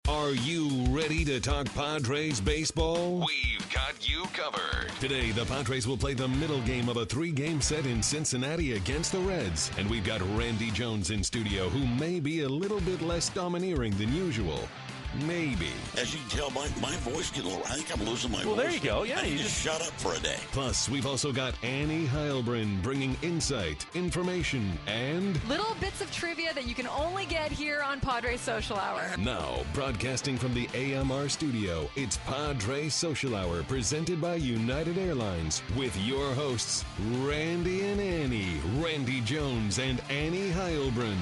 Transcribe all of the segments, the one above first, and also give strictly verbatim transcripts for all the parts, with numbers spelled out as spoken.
Are you ready to talk Padres baseball? We've got you covered. Today, the Padres will play the middle game of a three-game set in Cincinnati against the Reds. And we've got Randy Jones in studio, who may be a little bit less domineering than usual. Maybe. As you can tell, my, my voice getting a little, I think I'm losing my well, voice. Well, there you go. Yeah, I you just, just shut up for a day. Plus, we've also got Annie Heilbrunn bringing insight, information, and little bits of trivia that you can only get here on Padres Social Hour. Now, broadcasting from the A M R studio, it's Padres Social Hour, presented by United Airlines, with your hosts, Randy and Annie, Randy Jones and Annie Heilbrunn.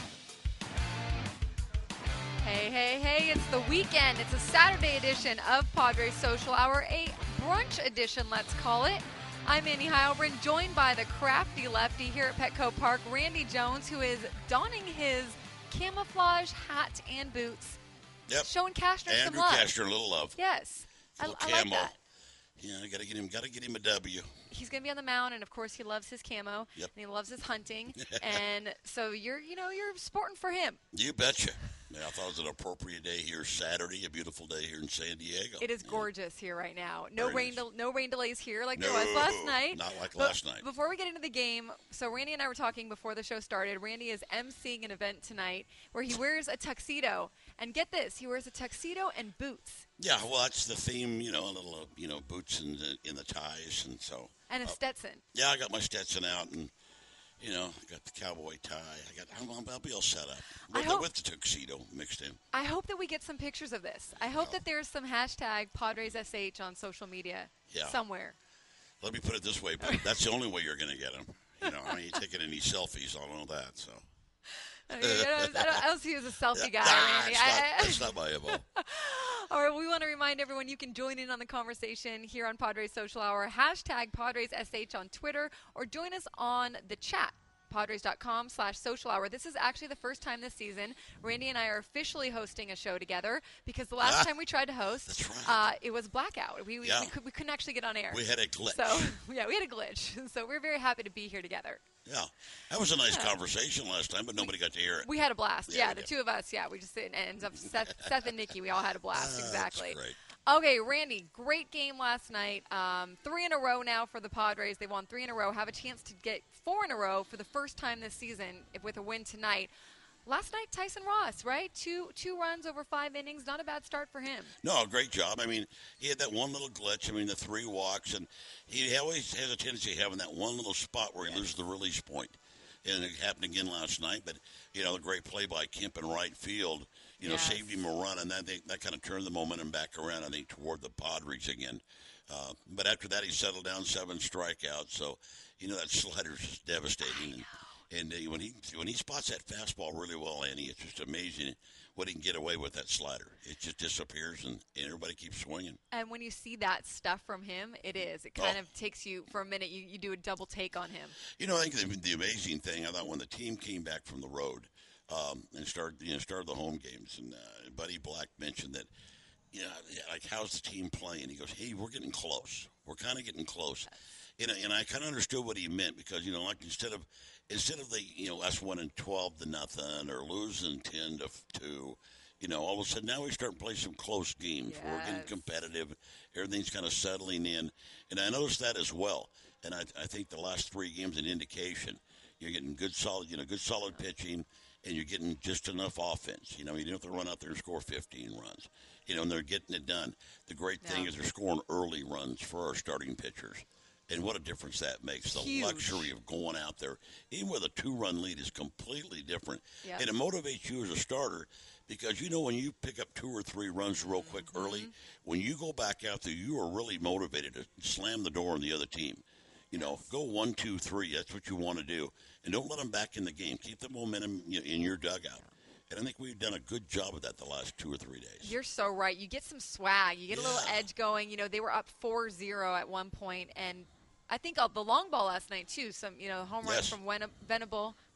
Hey, hey, hey, it's the weekend. It's a Saturday edition of Padres Social Hour, a brunch edition, let's call it. I'm Annie Heilbrunn, joined by the crafty lefty here at Petco Park, Randy Jones, who is donning his camouflage hat and boots. Yep. Showing Cashner some Andrew love. Cashner, a little love. Yes. I, Little I like camo. that. Yeah, I gotta get him. Gotta get him a W. He's gonna be on the mound, and of course, he loves his camo, Yep. and he loves his hunting, and so you're, you know, you're sporting for him. You betcha. Yeah, I thought it was an appropriate day here, Saturday, a beautiful day here in San Diego. It is yeah. gorgeous here right now. No Very rain, nice. del- no rain delays here like No, there was last night. not like But last night. Before we get into the game, so Randy and I were talking before the show started. Randy is emceeing an event tonight where he wears a tuxedo, and get this, he wears a tuxedo and boots. Yeah, well, that's the theme, you know, a little, uh, you know, boots in the, in the ties, and so. And a uh, Stetson. Yeah, I got my Stetson out, and, you know, I got the cowboy tie. I got, I'll, I'll be all set up with, hope, the, with the tuxedo mixed in. I hope that we get some pictures of this. I hope Oh. that there's some hashtag Padres S H on social media Yeah. somewhere. Let me put it this way, but that's the only way you're going to get them. You know, I ain't taking any selfies, I don't know that, so. I, mean, I, don't, I, don't, I don't see you as a selfie guy, Nah, Randy. it's I, not, I, that's not my M O. All right, we want to remind everyone you can join in on the conversation here on Padres Social Hour. Hashtag Padres S H on Twitter, or join us on the chat. Padres.com slash social hour. This is actually the first time this season Randy and I are officially hosting a show together, because the last Ah, time we tried to host, that's right. uh, it was blackout. We, we, Yeah. we, could, we couldn't actually get on air. We had a glitch. So, yeah, we had a glitch. So we're very happy to be here together. Yeah, that was a nice Yeah. conversation last time, but nobody got to hear it. We had a blast. Yeah, Yeah, we the did. two of us, yeah, we just sit and ends up Seth, Seth and Nikki, we all had a blast. Ah, Exactly. That's great. Okay, Randy, great game last night. Um, three in a row now for the Padres. They won three in a row, have a chance to get four in a row for the first time this season if- with a win tonight. Last night, Tyson Ross, right? Two two runs over five innings. Not a bad start for him. No, great job. I mean, he had that one little glitch. I mean, the three walks, and he always has a tendency of having that one little spot where he loses the release point. And it happened again last night, but, you know, the great play by Kemp in right field, you know, Yes. saved him a run, and that they, that kind of turned the momentum back around, I think, toward the Padres again. Uh, but after that, he settled down seven strikeouts, so, you know, that slider's just devastating. And, and uh, when he when he spots that fastball really well, Annie, it's just amazing what he can get away with, that slider. It just disappears, and, and everybody keeps swinging. And when you see that stuff from him, it is. It kind Oh. of takes you, for a minute, you, you do a double take on him. You know, I think the, the amazing thing, I thought when the team came back from the road um, and started, you know, started the home games, and uh, Buddy Black mentioned that, you know, like, how's the team playing? He goes, hey, we're getting close. We're kind of getting close. And, and I kind of understood what he meant, because, you know, like instead of instead of the, you know, us winning twelve to nothing or losing ten to two, you know, all of a sudden now we start to play some close games. Yes. We're getting competitive. Everything's kind of settling in. And I noticed that as well. And I, I think the last three games an indication. You're getting good, solid, you know, good, solid pitching, and you're getting just enough offense. You know, you don't have to run out there and score fifteen runs. You know, and they're getting it done. The great thing Yeah. is they're scoring early runs for our starting pitchers. And what a difference that makes. The Huge. luxury of going out there, even with a two-run lead, is completely different. Yep. And it motivates you as a starter, because, you know, when you pick up two or three runs real quick Mm-hmm. early, when you go back out there, you are really motivated to slam the door on the other team. You know, go one, two, three. That's what you want to do. And don't let them back in the game. Keep the momentum in your dugout. And I think we've done a good job of that the last two or three days. You're so right. You get some swag. You get a little Yeah. edge going. You know, they were up four zero at one point, and I think uh, the long ball last night, too. Some, you know, home runs Yes. from Wen- Venable,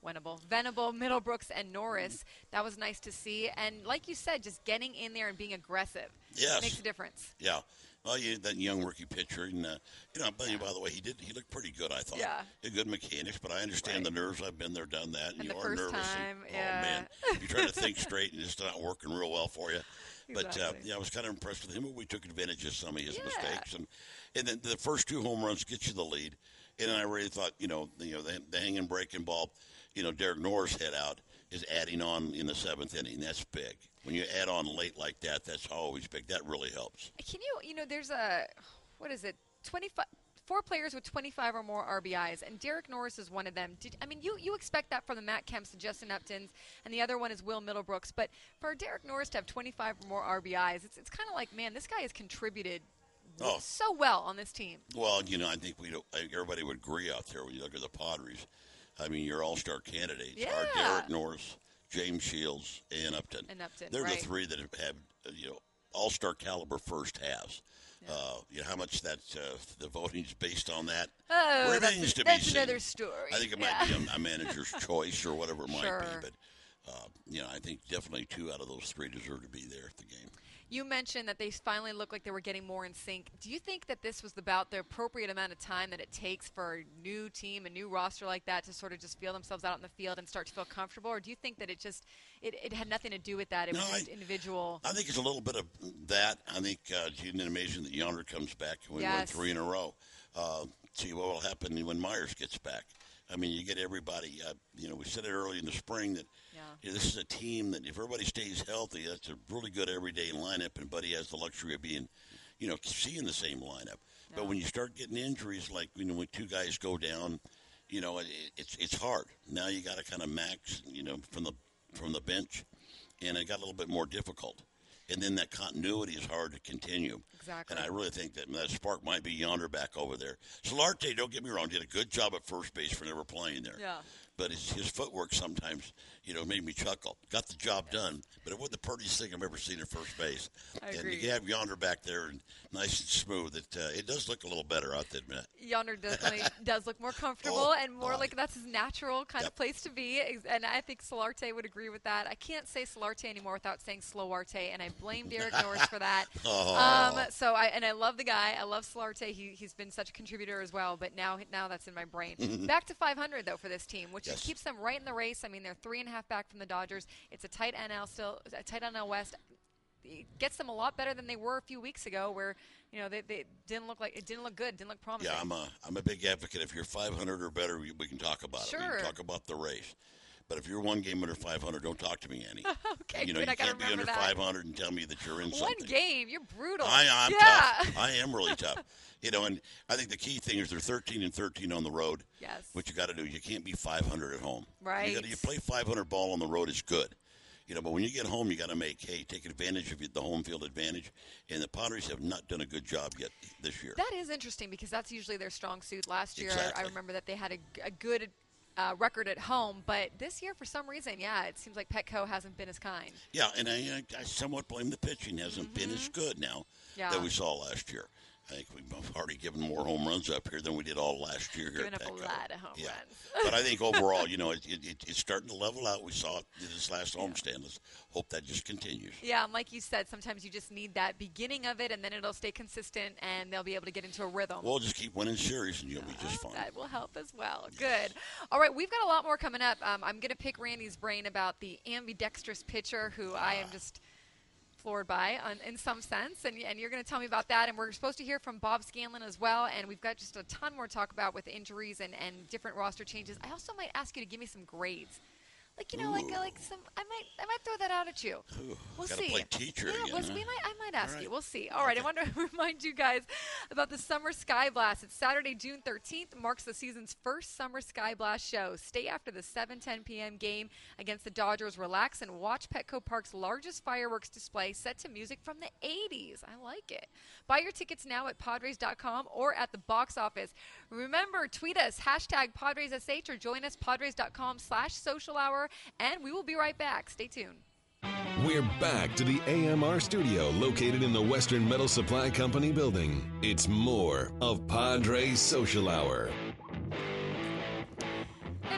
Winnable, Venable, Middlebrooks, and Norris. That was nice to see. And like you said, just getting in there and being aggressive yes. makes a difference. Yeah. Well, you that young rookie pitcher, and uh, you know, yeah. by the way, he did he looked pretty good. I thought. Yeah. He had good mechanics, but I understand right. the nerves. I've been there, done that, and, and you the are first nervous. Time, and, yeah. Oh man, you're trying to think straight, and it's not working real well for you. Exactly. But uh, yeah, I was kind of impressed with him. But we took advantage of some of his yeah. mistakes, and and then the first two home runs get you the lead. And then I really thought, you know, the, you know, the, the hanging breaking ball, you know, Derek Norris head out is adding on in the seventh inning. That's big. When you add on late like that, that's always big. That really helps. Can you, you know, there's a, what is it, twenty-five, four players with twenty-five or more R B Is, and Derek Norris is one of them. Did, I mean, you, you expect that from the Matt Kemps and Justin Uptons, and the other one is Will Middlebrooks. But for Derek Norris to have twenty-five or more R B Is, it's, it's kind of like, man, this guy has contributed oh. so well on this team. Well, you know, I think we everybody would agree out there when you look at the Padres. I mean, your all-star candidates yeah. are Derek Norris, James Shields, and Upton. And Upton, They're right. the three that have had, you know, all-star caliber first halves. Yeah. Uh, you know, how much that uh, the voting is based on that oh, remains that's, to that's be seen. another story. I think it yeah. might be a, a manager's choice or whatever it might sure. be, but uh, you know, I think definitely two out of those three deserve to be there at the game. You mentioned that they finally looked like they were getting more in sync. Do you think that this was about the appropriate amount of time that it takes for a new team, a new roster like that to sort of just feel themselves out on the field and start to feel comfortable? Or do you think that it just it, it had nothing to do with that? It no, was just I, individual. I think it's a little bit of that. I think uh, isn't it amazing that Yonder comes back and we yes. win three in a row. Uh, see what will happen when Myers gets back. I mean, you get everybody. Uh, you know, we said it early in the spring that yeah. you know, this is a team that if everybody stays healthy, that's a really good everyday lineup, and Buddy has the luxury of being, you know, seeing the same lineup. Yeah. But when you start getting injuries, like you know, when two guys go down, you know, it, it's it's hard. Now you got to kind of max, you know, from the from the bench, and it got a little bit more difficult. And then that continuity is hard to continue. Exactly. And I really think that that spark might be Yonder back over there. Solarte, don't get me wrong, did a good job at first base for never playing there. Yeah. But his, his footwork sometimes, you know, made me chuckle. Got the job yes. done, but it wasn't the prettiest thing I've ever seen at first base. I and agree. you have Yonder back there, and nice and smooth. It uh, it does look a little better, I have to admit. Yonder definitely does look more comfortable oh, and more oh. like that's his natural kind yep. of place to be. And I think Solarte would agree with that. I can't say Solarte anymore without saying Slowarte, and I blame Derek Norris for that. oh. Um, so I and I love the guy. I love Solarte. He he's been such a contributor as well. But now now that's in my brain. Back to five hundred though for this team, which yes. keeps them right in the race. I mean, they're three and a half back from the Dodgers. It's a tight N L still, a tight N L West. It gets them a lot better than they were a few weeks ago, where you know they, they didn't look like it didn't look good, didn't look promising. Yeah, I'm a I'm a big advocate. If you're five hundred or better, we, we can talk about sure. it. We can talk about the race. But if you're one game under five hundred, don't talk to me, Annie. okay, you know, good. you I can't be under that. five hundred and tell me that you're in one something. One game, you're brutal. I, I'm yeah. tough. I am really tough. You know, and I think the key thing is they're thirteen and thirteen on the road. Yes. What you got to do, you can't be five hundred at home. Right. You, gotta, you play five hundred ball on the road is good. You know, but when you get home, you got to make hay, take advantage of the home field advantage. And the Padres have not done a good job yet this year. That is interesting because that's usually their strong suit. Last year, exactly. I remember that they had a, a good uh, record at home, but this year, for some reason, yeah, it seems like Petco hasn't been as kind. Yeah, and I, I, I somewhat blame the pitching hasn't mm-hmm. been as good now yeah. that we saw last year. I think we've already given more home runs up here than we did all last year. Giving here up at a Petco. lot of home yeah. runs. But I think overall, you know, it, it, it's starting to level out. We saw it this last homestand. Let's hope that just continues. Yeah, and like you said, sometimes you just need that beginning of it, and then it'll stay consistent, and they'll be able to get into a rhythm. We'll just keep winning series, and you'll be just fine. That will help as well. Yes. Good. All right, we've got a lot more coming up. Um, I'm going to pick Randy's brain about the ambidextrous pitcher who ah. I am just – floored by on, in some sense, and, and you're going to tell me about that, and we're supposed to hear from Bob Scanlon as well, and we've got just a ton more to talk about with injuries and, and different roster changes. I also might ask you to give me some grades. Like, you know, Ooh. like like some, I might I might throw that out at you. Ooh, we'll gotta see. Play teacher yeah, again, we'll, huh? we might I might ask right. you. We'll see. All right, okay. I want to remind you guys about the Summer Sky Blast. It's Saturday, June thirteenth, marks the season's first Summer Sky Blast show. Stay after the seven ten p.m. game against the Dodgers. Relax and watch Petco Park's largest fireworks display set to music from the eighties. I like it. Buy your tickets now at Padres dot com or at the box office. Remember, tweet us, hashtag PadresSH, or join us, Padres dot com slash social hour, and we will be right back. Stay tuned. We're back to the A M R studio located in the Western Metal Supply Company building. It's more of Padres Social Hour. And welcome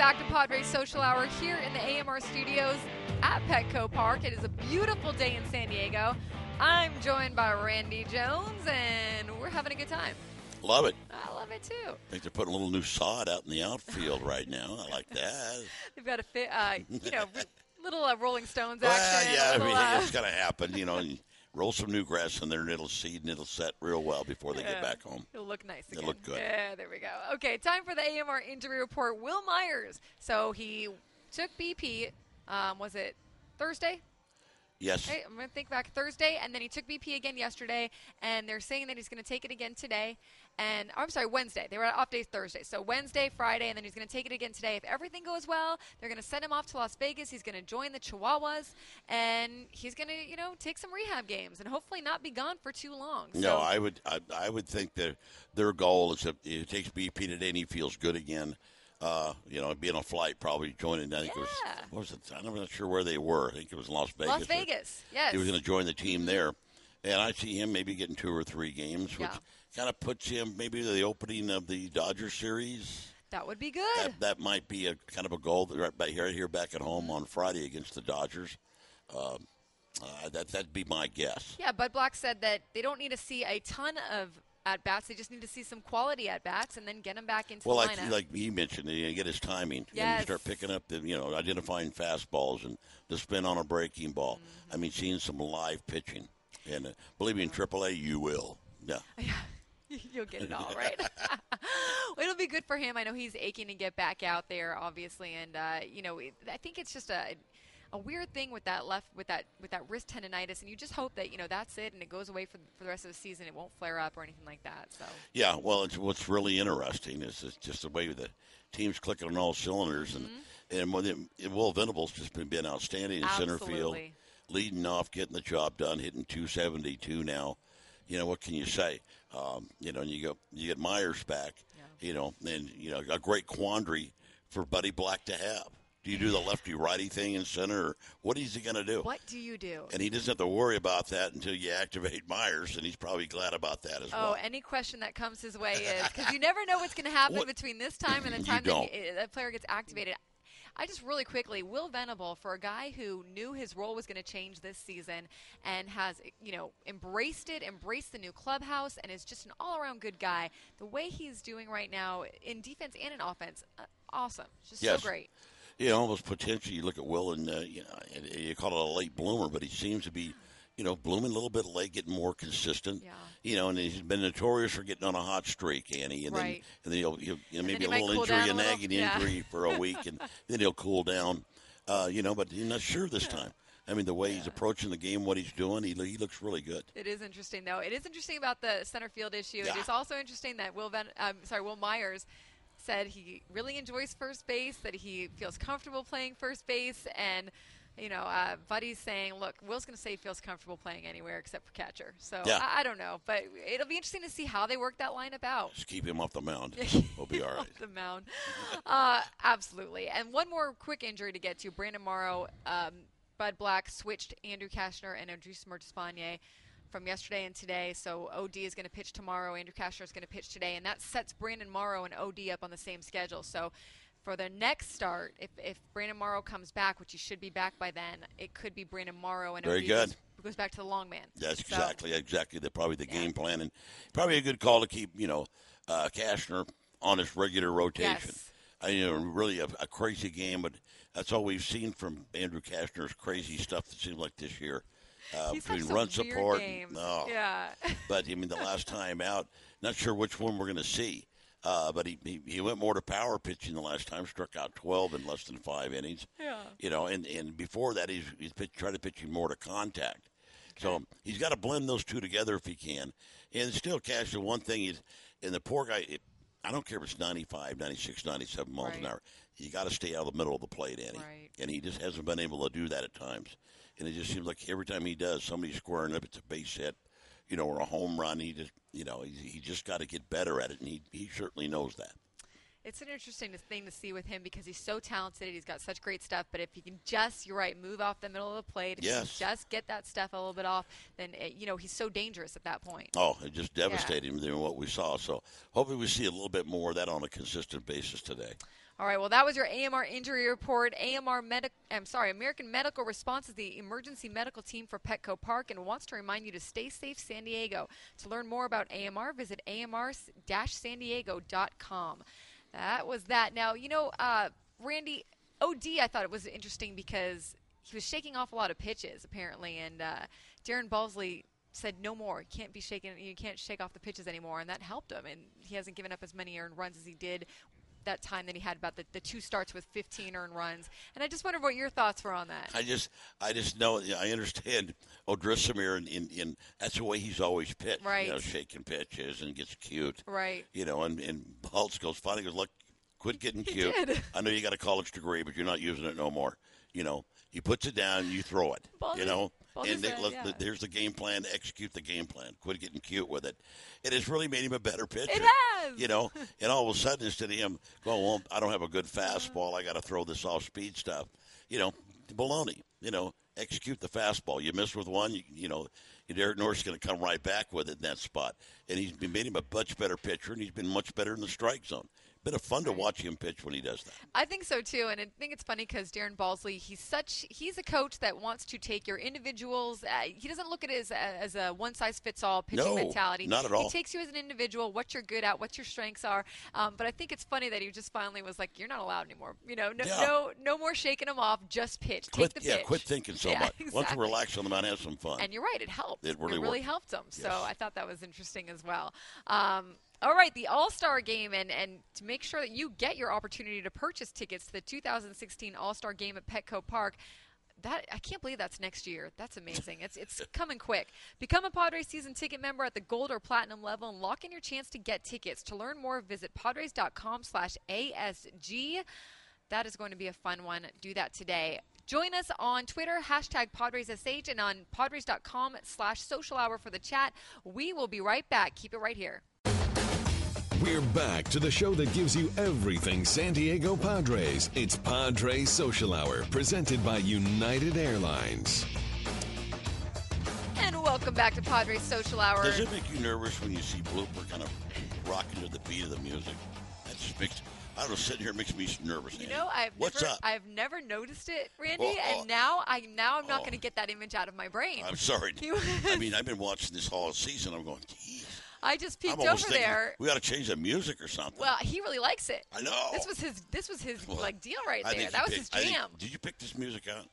back to Padres Social Hour here in the A M R studios at Petco Park. It is a beautiful day in San Diego. I'm joined by Randy Jones, and we're having a good time. Love it. I love it, too. I think they're putting a little new sod out in the outfield right now. I like that. They've got a, fit, uh, you know, little uh, Rolling Stones Well, action. yeah, little, I mean, uh, it's going to happen, you know. And roll some new grass in there, and it'll seed, and it'll set real well before they yeah, get back home. It'll look nice again. It'll look good. Yeah, there we go. Okay, time for the A M R injury report. Will Myers. So he took B P, um, was it Thursday? Yes. Hey, I'm going to think back Thursday, and then he took B P again yesterday, and they're saying that he's going to take it again today. And oh, I'm sorry, Wednesday. They were at off days Thursday. So Wednesday, Friday, and then he's going to take it again today. If everything goes well, they're going to send him off to Las Vegas. He's going to join the Chihuahuas, and he's going to, you know, take some rehab games and hopefully not be gone for too long. So, No, I would I, I would think that their goal is if it takes B P today and he feels good again. Uh, you know, being on a flight, probably joining. I think yeah. it was. What was it? I'm not sure where they were. I think it was Las Vegas. Las Vegas, yes. He was going to join the team there, and I see him maybe getting two or three games, which Yeah. kind of puts him maybe to the opening of the Dodgers series. That would be good. That, that might be a kind of a goal right back here, here back at home on Friday against the Dodgers. Um, uh, that that'd be my guess. Yeah, Bud Black said that they don't need to see a ton of at-bats. They just need to see some quality at-bats and then get him back into Well, the like lineup. like he mentioned, you get his timing. And Yes. you start picking up the, you know, identifying fastballs and the spin on a breaking ball. Mm-hmm. I mean, seeing some live pitching. And uh, believe me, in triple A, you will. Yeah. You'll get it all right. Well, it'll be good for him. I know he's aching to get back out there, obviously, and uh, you know, it, I think it's just a a weird thing with that left with that with that wrist tendonitis, and you just hope that you know that's it and it goes away for for the rest of the season. It won't flare up or anything like that. So Yeah, well, it's, what's really interesting is it's just the way the team's clicking on all cylinders, and and when it, Will Venable's just been, been outstanding in center field, Absolutely. leading off, getting the job done, hitting two seventy-two now. You know, what can you say? Um, you know, and you go, you get Myers back. Yeah. You know, and you know, a great quandary for Buddy Black to have. Do you do the lefty-righty thing in center, or what is he going to do? what do you do? And he doesn't have to worry about that until you activate Myers, and he's probably glad about that as Oh, well. any question that comes his way is because you never know what's going to happen What- between this time and the You time that don't. he, that player gets activated. I just really quickly, Will Venable, for a guy who knew his role was going to change this season and has, you know, embraced it, embraced the new clubhouse, and is just an all-around good guy. The way he's doing right now in defense and in offense, uh, awesome. Just Yes. so great. You know, almost potentially, you look at Will, and uh, you know, and you call it a late bloomer, but he seems to be, you know, blooming a little bit late, getting more consistent. Yeah. You know, and he's been notorious for getting on a hot streak, Annie, and Right. then and then he'll, he'll you know, maybe he a might little cool injury, down a a little. nagging Yeah. injury for a week, and then he'll cool down. Uh, you know, but he's not sure this time. I mean, the way he's approaching the game, what he's doing, he he looks really good. It is interesting, though. It is interesting about the center field issue. Yeah. It is also interesting that Will Ven- um, sorry, Will Myers said he really enjoys first base, that he feels comfortable playing first base, and you know, uh, Buddy's saying, look, Will's going to say he feels comfortable playing anywhere except for catcher. So Yeah. I, I don't know, but it'll be interesting to see how they work that lineup out. Just keep him off the mound. We'll be all right. Off the mound. Uh, absolutely. And one more quick injury to get to. Brandon Morrow, um, Bud Black switched Andrew Kashner and Andres Martispanier from yesterday and today. So O D is going to pitch tomorrow. Andrew Kashner is going to pitch today. And that sets Brandon Morrow and O D up on the same schedule. So for the next start, if, if Brandon Morrow comes back, which he should be back by then, it could be Brandon Morrow and Very O D good. Goes, goes back to the long man. That's So- exactly exactly the probably the Yeah. game plan, and probably a good call to keep you know uh, Kashner on his regular rotation. Yes. I you know really a, a crazy game, but that's all we've seen from Andrew Kashner's crazy stuff. That seems like this year uh, He's had between some run weird support. games. And, oh, Yeah. but I mean the last time out, not sure which one we're going to see. Uh, but he, he he went more to power pitching the last time, struck out twelve in less than five innings. Yeah. You know, and, and before that, he's he's pitch, tried to pitch more to contact. So he's got to blend those two together if he can. And still, Cash, the one thing is, and the poor guy, it, I don't care if it's ninety-five, ninety-six, ninety-seven miles Right. an hour. You got to stay out of the middle of the plate, Annie. Right. And he just hasn't been able to do that at times. And it just seems like every time he does, somebody's squaring up. It's a base hit, you know, or a home run. He just, you know, he, he just got to get better at it, and he he certainly knows that. It's an interesting thing to see with him because he's so talented. He's got such great stuff. But if he can just, you're right, move off the middle of the plate, if Yes. he can just get that stuff a little bit off, then, it, you know, he's so dangerous at that point. Oh, it just devastated him than what we saw. So hopefully we see a little bit more of that on a consistent basis today. All right, well, that was your A M R injury report. A M R Medic, I'm sorry, American Medical Response is the emergency medical team for Petco Park and wants to remind you to stay safe, San Diego. To learn more about A M R, visit A M R dash san diego dot com. That was that. Now, you know, uh, Randy, O D, I thought it was interesting because he was shaking off a lot of pitches, apparently, and uh, Darren Balsley said no more. You can't be shaking, you can't shake off the pitches anymore, and that helped him, and he hasn't given up as many earned runs as he did that time that he had about the, the two starts with fifteen earned runs. And I just wonder what your thoughts were on that. I just I just know, I understand Odrisamir, and in, in, that's the way he's always pitched. Right. You know, shaking pitches and gets cute. Right. You know, and, and Baltz goes, finally goes, look, quit getting He cute. did. I know you got a college degree, but you're not using it no more. You know, he puts it down, you throw it. Baldy, you know, Baldy and they, said, look, yeah. there's the game plan. Execute the game plan. Quit getting cute with it. It has really made him a better pitcher. It has. You know, and all of a sudden, instead of him going, well, I don't have a good fastball, I got to throw this off-speed stuff. You know, baloney. You know, execute the fastball. You miss with one, you, you know, Derek Norris going to come right back with it in that spot. And he's been made him a much better pitcher, and he's been much better in the strike zone. Been a fun to watch him pitch when he does that. I think so too, and I think it's funny because Darren Balsley, he's such he's a coach that wants to take your individuals. Uh, he doesn't look at it as, as a one size fits all pitching No, mentality. not at all. He takes you as an individual, what you're good at, what your strengths are. Um, but I think it's funny that he just finally was like, "You're not allowed anymore. You know, no, Yeah. no, no more shaking them off. Just pitch. Quit, Take the yeah, pitch. quit thinking so Yeah, much. exactly. Once you relax on the mound, have some fun. And you're right, it helped. It really worked. helped him. So Yes. I thought that was interesting as well. Um, all right, the All-Star Game, and, and to make sure that you get your opportunity to purchase tickets to the two thousand sixteen All-Star Game at Petco Park, that I can't believe that's next year. That's amazing. It's it's coming quick. Become a Padres season ticket member at the gold or platinum level and lock in your chance to get tickets. To learn more, visit padres.com slash ASG. That is going to be a fun one. Do that today. Join us on Twitter, hashtag PadresSH, and on padres.com slash social hour for the chat. We will be right back. Keep it right here. We're back to the show that gives you everything San Diego Padres. It's Padres Social Hour, presented by United Airlines. And welcome back to Padres Social Hour. Does it make you nervous when you see Blooper kind of rocking to the beat of the music? That just makes, I don't know, sitting here it makes me nervous. You Andy. know, I've What's never, up? I've never noticed it, Randy, Oh, oh. and now I now I'm not Oh. going to get that image out of my brain. I'm sorry. You- I mean, I've been watching this whole season. I'm going, geez. I just peeked I'm over almost thinking there. we got to change the music or something. Well, he really likes it. I know. This was his. This was his Well, like deal right I there. think That you was picked- his I think- jam. did you pick this music out?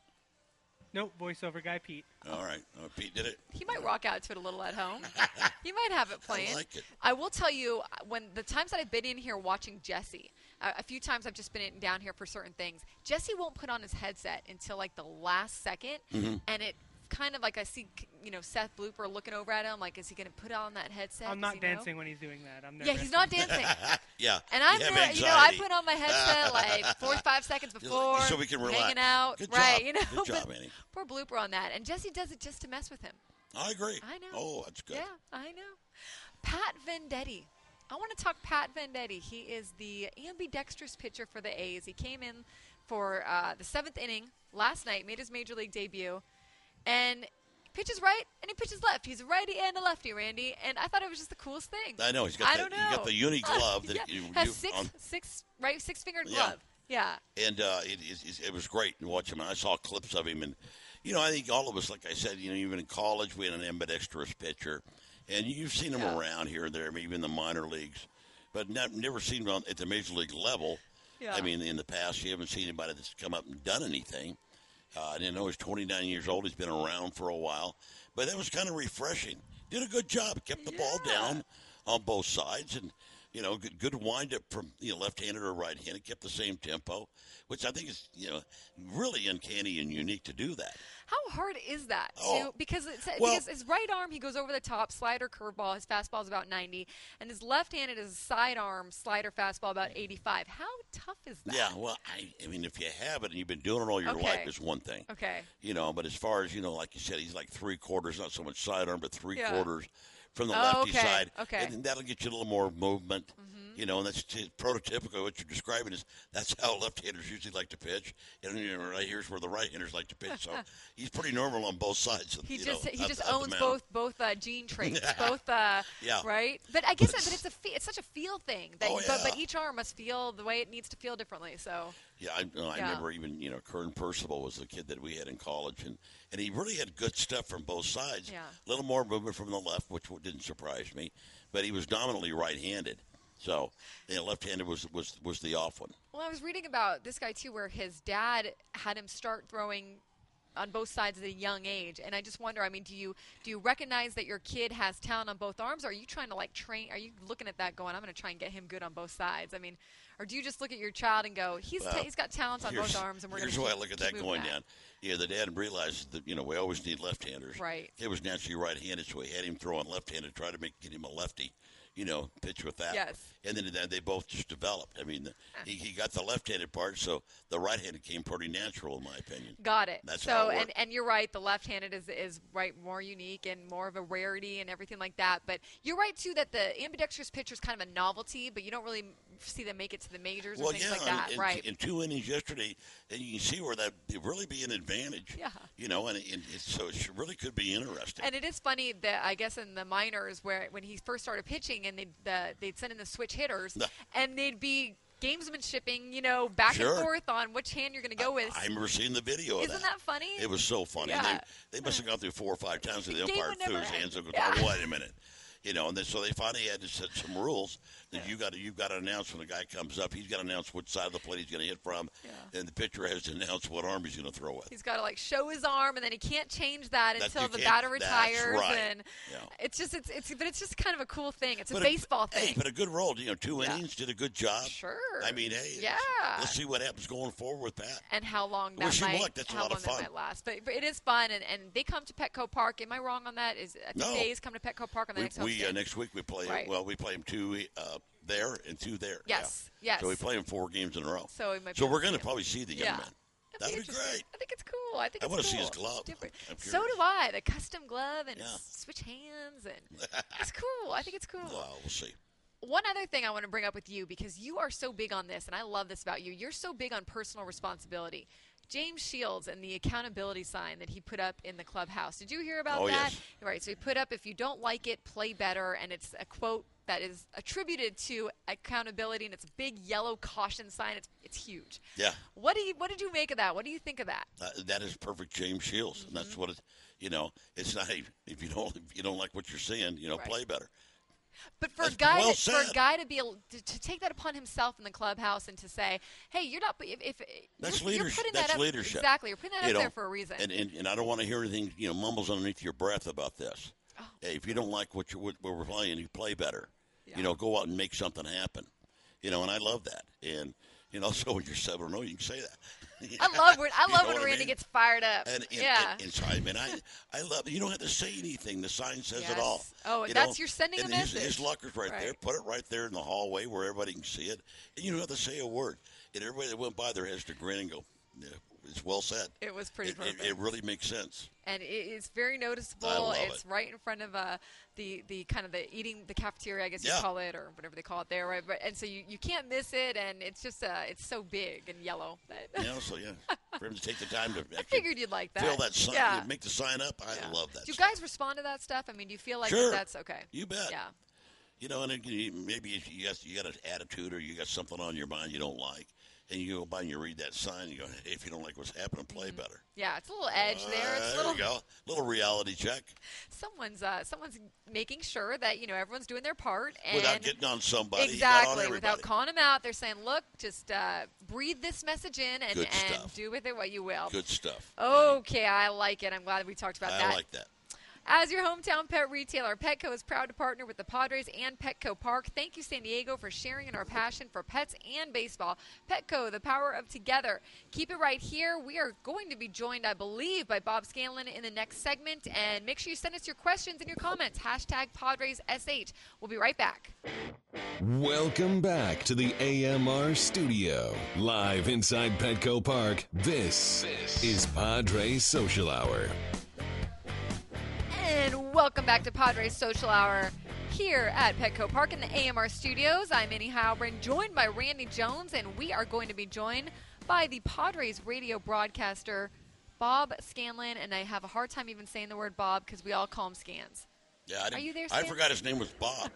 Nope, voiceover guy Pete. All right. Oh, Pete did it. He might rock out to it a little at home. He might have it playing. I like it. I will tell you, when the times that I've been in here watching Jesse, uh, a few times I've just been in, down here for certain things. Jesse won't put on his headset until like the last second, Mm-hmm. and it kind of like I see, you know, Seth Blooper looking over at him, like, is he going to put on that headset? I'm Does not he know? dancing when he's doing that. I'm Yeah, he's not dancing. Yeah. And I'm, you have ner- you know, I anxiety. put on my headset like forty-five seconds before, So we can relax. hanging out, Good right? job. You know, Good job, but Annie. poor Blooper on that, and Jesse does it just to mess with him. I agree. I know. Oh, that's good. Yeah, I know. Pat Venditti. I want to talk Pat Venditti. He is the ambidextrous pitcher for the A's. He came in for uh, the seventh inning last night, made his major league debut, and pitches right and he pitches left. He's a righty and a lefty, Randy, and I thought it was just the coolest thing. I know. He's got I the, don't know. He's got the uni glove. that yeah. you, Has you, six, on- six, right, six-fingered Yeah. glove. Yeah. And uh, it, it, it was great to watch him. And I saw clips of him. And, you know, I think all of us, like I said, you know, even in college, we had an ambidextrous pitcher. And you've seen him Yeah. around here and there, maybe in the minor leagues. But ne- never seen him on, at the major league level. Yeah. I mean, in the past, you haven't seen anybody that's come up and done anything. Uh, I didn't know he's twenty-nine years old. He's been around for a while. But that was kind of refreshing. Did a good job. Kept the ball Yeah. down on both sides. And, you know, good, good wind-up from, you know, left-handed or right-handed. Kept the same tempo, which I think is, you know, really uncanny and unique to do that. How hard is that? Oh. To, because it's, Well- because his right arm, he goes over the top, slider, curveball. His fastball is about ninety. And his left-handed is a sidearm, slider, fastball about eighty-five. How tough is that? Yeah, well, I, I mean, if you have it and you've been doing it all your Okay. life, it's one thing. Okay. You know, but as far as, you know, like you said, he's like three quarters, not so much sidearm, but three Yeah. quarters from the Oh, lefty okay, side. okay. And that'll get you a little more movement. Mm-hmm. You know, and that's t- prototypical. What you're describing is that's how left-handers usually like to pitch, and you know, right here's where the right-handers like to pitch. So he's pretty normal on both sides. Of, He you just know, he up- just up the owns mound. both both uh, gene traits, both uh, Yeah. right. But I guess But it, but it's a fe- it's such a feel thing. That, Oh, but, but yeah. each arm must feel the way it needs to feel differently. So Yeah, I, I Yeah. remember even, you know, Kern Percival was the kid that we had in college, and, and he really had good stuff from both sides. Yeah. A little more movement from the left, which didn't surprise me, but he was dominantly right-handed. So, you know, left-handed was, was, was the off one. well, I was reading about this guy too, where his dad had him start throwing on both sides at a young age, and I just wonder. I mean, do you do you recognize that your kid has talent on both arms? Or are you trying to like train? Are you looking at that going, I'm going to try and get him good on both sides? I mean, or do you just look at your child and go, he's Well, ta- he's got talents on Here's, both arms, and we're going here's to the way keep, I look at keep that moving going that. down. Yeah, the dad realized that, you know, we always need left-handers. Right. It was naturally right-handed, so he had him throwing left-handed, try to make get him a lefty, you know, pitch with that. Yes. And then then they both just developed. I mean, the, he, he got the left-handed part, so the right-handed came pretty natural, in my opinion. Got it. That's so, how it and, worked. and you're right. The left-handed is is right more unique and more of a rarity and everything like that. But you're right too that the ambidextrous pitcher is kind of a novelty, but you don't really see them make it to the majors or Well, things yeah, like that, in, right? in two innings yesterday, and you can see where that it really be an advantage. Yeah. You know, and, and it's, so it should- really could be interesting. And it is funny that I guess in the minors where when he first started pitching and they'd, the, they'd send in the switch hitters No. and they'd be gamesmanshipping, you know, back Sure. and forth on which hand you're going to go with. I remember seeing the video of Isn't that. that funny? It was so funny. Yeah. They, they must have gone through four or five times with the The game umpire would threw never his end. hands up. and Yeah. Oh, wait a minute. You know, and then, so they finally had to set some rules that you got to you got to announce when the guy comes up. He's got to announce which side of the plate he's going to hit from, Yeah. and the pitcher has to announce what arm he's going to throw with. He's got to like show his arm, and then he can't change that That until you the can't- batter that's retires. right. And Yeah. it's just it's it's but it's just kind of a cool thing. It's a But baseball Hey, thing. but a good roll. You know, two Yeah. innings, did a good job. Sure. I mean, hey, Yeah. let's see what happens going forward with Pat. And how long that Wish him might luck. That's a how lot long of that fun. might last. But, but it is fun, and, and they come to Petco Park. Am I wrong on that? Is I think No. Days come to Petco Park on the We, next home we uh, game? next week we play. Right. Well, we play them two uh, there and two there. Yes, Yeah. yes. So we play them four games in a row. So we might be So able we're to going see to him. probably see the young Yeah. man. That'd be That'd be interesting. great. I think it's cool. I think I it's wanna cool. see his It's glove. different. I'm So curious. do I. The custom glove and Yeah. switch hands, and it's cool. I think it's cool. Well, we'll see. One other thing I want to bring up with you, because you are so big on this, and I love this about you. You're so big on personal responsibility. James Shields and the accountability sign that he put up in the clubhouse. Did you hear about Oh, that? yes. Right. So he put up, "If you don't like it, play better," and it's a quote that is attributed to accountability, and it's a big yellow caution sign. It's it's huge. Yeah. What do you What did you make of that? What do you think of that? Uh, that is perfect James Shields. And that's Mm-hmm. what it, you know, it's not, if you don't, if you don't like what you're seeing, you know, Right. play better. But for That's a guy, well to, for a said. guy to be able to, to take that upon himself in the clubhouse and to say, "Hey, you're not," if, if That's you're, you're leadership. putting That's that up, leadership. Exactly, you're putting that You up know, there for a reason. And, and, and I don't want to hear anything, you know, mumbles underneath your breath about this. Oh. Hey, if you don't like what, you what we're playing, you play better. Yeah. You know, go out and make something happen. You know, and I love that. And, you know, so when you're seven or no, you can say that. I love when I You love know when what I Randy mean? gets fired up. And, and, yeah. and, and so, I mean, I, I love it. You don't have to say anything. The sign says Yes. it all. Oh, You that's know? you're sending a and his, message. His locker's right, there. Right. Put it right there in the hallway where everybody can see it. And you don't have to say a word. And everybody that went by there has to grin and go, yeah, it's well said. It was pretty It, perfect. it, it really makes sense. and it, it's very noticeable. I love It's it. right in front of uh, the the kind of the eating the cafeteria, I guess you Yeah. call it, or whatever they call it there, right? But and so you, you can't miss it, and it's just uh, it's so big and yellow. You know, so yeah, for him to take the time to I actually figured you'd like that. fill that sign, Yeah. make the sign up, I Yeah. love that. Do you stuff. guys respond to that stuff? I mean, do you feel like Sure. that's okay? You bet. Yeah. You know, and it, you- maybe if you got you got an attitude or you got something on your mind you don't like, and you go by and you read that sign, and you go, hey, if you don't like what's happening, play better. Yeah, it's a little edge there. It's a Uh, little. there we go. Little reality check Someone's uh, someone's making sure that you know everyone's doing their part and without getting on somebody. You got on exactly everybody. without calling them out. They're saying, "Look, just uh, breathe this message in and, Good and stuff. do with it what you will." Good stuff. Okay, I like it. I'm glad we talked about I that. like that. As your hometown pet retailer, Petco is proud to partner with the Padres and Petco Park. Thank you, San Diego, for sharing in our passion for pets and baseball. Petco, the power of together. Keep it right here. We are going to be joined, I believe, by Bob Scanlon in the next segment. And make sure you send us your questions and your comments. Hashtag Padres S H. We'll be right back. Welcome back to the A M R studio. Live inside Petco Park, this, this is Padres Social Hour. And welcome back to Padres Social Hour here at Petco Park in the A M R studios. I'm Annie Heilbrunn, joined by Randy Jones, and we are going to be joined by the Padres radio broadcaster, Bob Scanlon, and I have a hard time even saying the word Bob because we all call him Scans. Yeah, I Are you there, I Scans? forgot his name was Bob.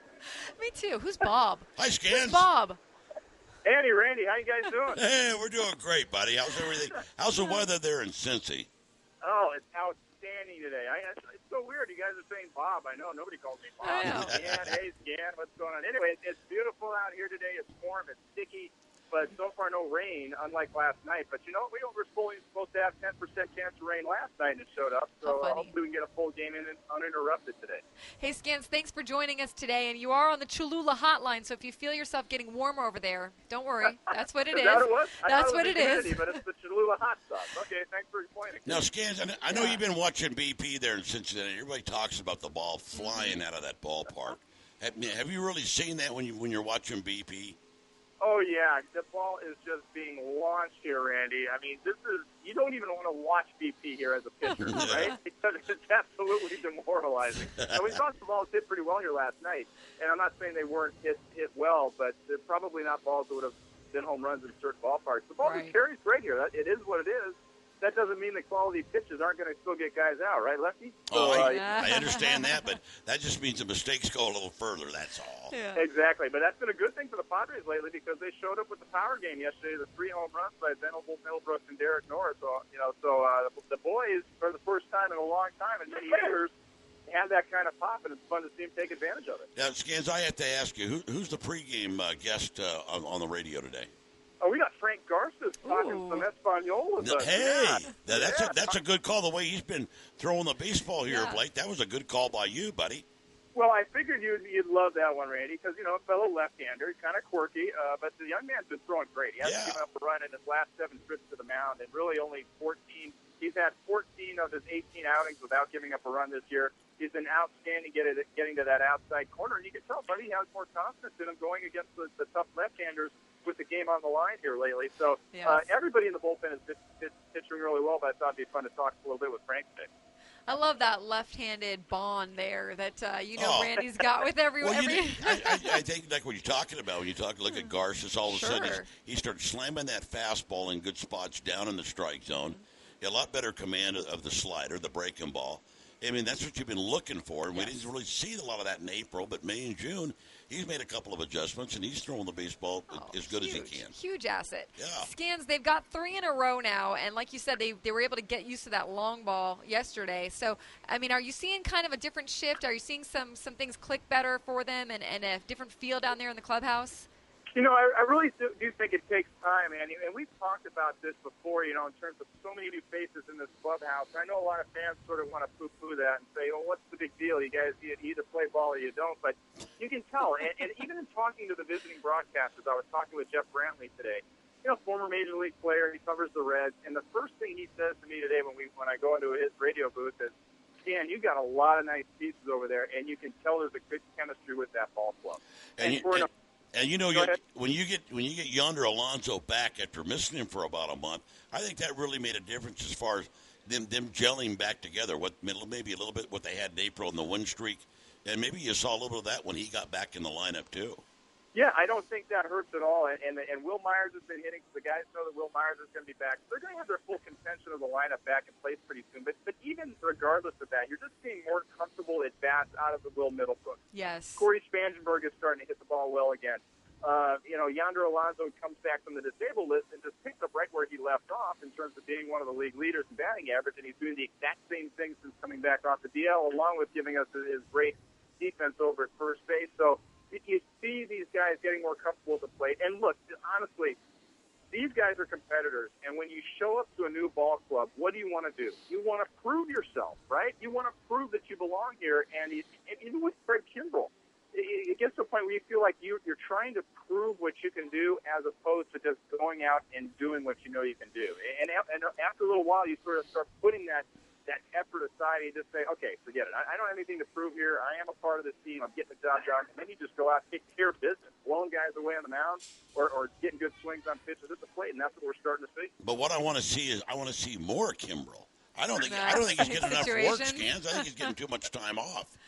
Me too. Who's Bob? Hi, Scans. Who's Bob? Andy, Randy, how you guys doing? Hey, we're doing great, buddy. How's everything? How's the weather there in Cincy? Oh, it's outstanding today. I, it's so weird. You guys are saying Bob. I know nobody calls me Bob. I know. Scan, hey, Scan, what's going on? Anyway, it's, it's beautiful out here today. It's warm. It's sticky. But so far, no rain, unlike last night. But you know, we were supposed to have ten percent chance of rain last night, and it showed up. So uh, hopefully we can get a full game in uninterrupted today. Hey, Scans, thanks for joining us today. And you are on the Cholula hotline, so if you feel yourself getting warmer over there, don't worry. That's what it is. Is that what it was? I That's thought what it it was is. humidity, but it's the Cholula hot sauce. Okay, thanks for explaining. Now, Scans, I kn- I know you've been watching B P there in Cincinnati. Everybody talks about the ball flying out of that ballpark. Have, have you really seen that when you when you're watching B P? Oh, yeah. The ball is just being launched here, Randy. I mean, this is – you don't even want to watch B P here as a pitcher, right? Because it's absolutely demoralizing. And we thought the balls hit pretty well here last night. And I'm not saying they weren't hit, hit well, but they're probably not balls that would have been home runs in certain ballparks. The ball Right. just carries great here. That, it is what it is. That doesn't mean the quality pitches aren't going to still get guys out, right, Lefty? Oh, So, I, uh, I understand that, but that just means the mistakes go a little further, that's all. Yeah. Exactly, but that's been a good thing for the Padres lately because they showed up with the power game yesterday. The three home runs by Venable, Middlebrooks, and Derek Norris. So you know, so uh, the boys for the first time in a long time in many years have that kind of pop, and it's fun to see them take advantage of it. Now, Scans, I have to ask you, who, who's the pregame uh, guest uh, on, on the radio today? Oh, we got Frank Garces talking Ooh. some Espanol with us. Hey, Yeah. that- that's Yeah. a that's a good call. The way he's been throwing the baseball here Yeah. of late, that was a good call by you, buddy. Well, I figured you'd, you'd love that one, Randy, because, you know, a fellow left-hander, kind of quirky, uh, but the young man's been throwing great. He hasn't Yeah. given up a run in his last seven trips to the mound, and really only fourteen. He's had fourteen of his eighteen outings without giving up a run this year. He's been outstanding getting, getting to that outside corner, and you can tell, buddy, he has more confidence in him going against the, the tough left-handers with the game on the line here lately. So Yes. uh, everybody in the bullpen is pitch, pitch, pitching really well, but I thought it'd be fun to talk a little bit with Frank today. I love that left-handed bond there that, uh, you know, Oh. Randy's got with every Well, every. you, I, I, I think like what you're talking about when you talk, look at Garces, all of a sudden he's, Sure. he starts slamming that fastball in good spots down in the strike zone. He had a lot better command of, of the slider, the breaking ball. I mean, that's what you've been looking for, and Yes. we didn't really see a lot of that in April, but May and June, he's made a couple of adjustments, and he's throwing the baseball Oh, as good huge, as he can. Huge asset. Yeah. Scans, they've got three in a row now, and like you said, they, they were able to get used to that long ball yesterday. So, I mean, are you seeing kind of a different shift? Are you seeing some, some things click better for them and, and a different feel down there in the clubhouse? You know, I, I really do, do think it takes time, Andy, and we've talked about this before, you know, in terms of so many new faces in this clubhouse. I know a lot of fans sort of want to poo-poo that and say, oh, what's the big deal? You guys you either play ball or you don't, but you can tell. And, and even in talking to the visiting broadcasters, I was talking with Jeff Brantley today, you know, former Major League player, he covers the Reds, and the first thing he says to me today when we when I go into his radio booth is, Dan, you got a lot of nice pieces over there, and you can tell there's a good chemistry with that ball club. And, you, for an and, and you know, Go you, ahead. when you get when you get Yonder Alonso back after missing him for about a month, I think that really made a difference as far as them them gelling back together. What maybe a little bit what they had in April in the win streak, and maybe you saw a little bit of that when he got back in the lineup too. Yeah, I don't think that hurts at all. And and, and Will Myers has been hitting. The guys know that Will Myers is going to be back. They're going to have their full contention of the lineup back in place pretty soon. But but even regardless of that, you're just seeing more comfortable at bats out of the Will Middlebrooks. Yes. Corey Spangenberg is starting to hit the ball well again. Uh, you know, Yonder Alonso comes back from the disabled list and just picks up right where he left off in terms of being one of the league leaders in batting average, and he's doing the exact same thing since coming back off the D L, along with giving us his great defense over at first base. So you see these guys getting more comfortable at the plate. And look, honestly, these guys are competitors, and when you show up to a new ball club, what do you want to do? You want to prove yourself, right? You want to prove that you belong here, and you, even with Craig Kimbrell, it, it gets to a point where you feel like you, you're trying to prove what you can do as opposed to just going out and doing what you know you can do. And, and after a little while, you sort of start putting that that effort aside, and you just say, okay, forget it. I, I don't have anything to prove here. I am a part of this team. I'm getting the job done. And then you just go out and take care of business, blowing guys away on the mound or, or getting good swings on pitches at the plate, and that's what we're starting to see. But what I want to see is I want to see more Kimbrel. I don't think I don't think he's getting enough work, Situations. Scans. I think he's getting too much time off.